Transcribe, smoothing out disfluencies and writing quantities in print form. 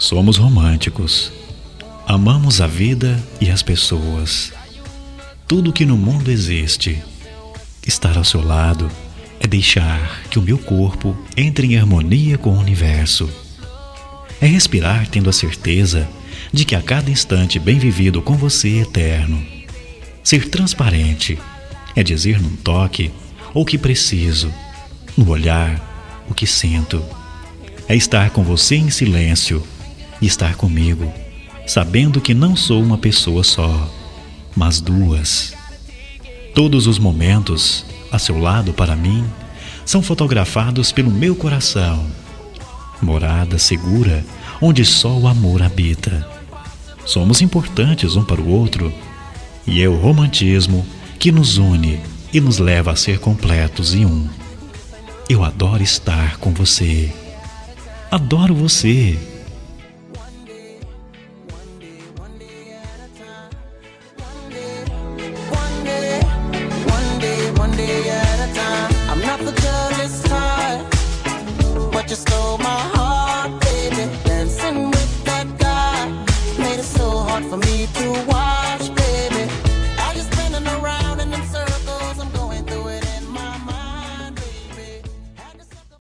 Somos românticos. Amamos a vida e as pessoas. Tudo que no mundo existe. Estar ao seu lado é deixar que o meu corpo entre em harmonia com o universo. É respirar tendo a certeza de que a cada instante bem vivido com você é eterno. Ser transparente é dizer num toque o que preciso, no olhar o que sinto. É estar com você em silêncio e estar comigo, sabendo que não sou uma pessoa só, mas duas. Todos os momentos a seu lado para mim são fotografados pelo meu coração. Morada segura onde só o amor habita. Somos importantes um para o outro e é o romantismo que nos une e nos leva a ser completos em um. Eu adoro estar com você. Adoro você. I'm not the girl this time, but you stole my heart.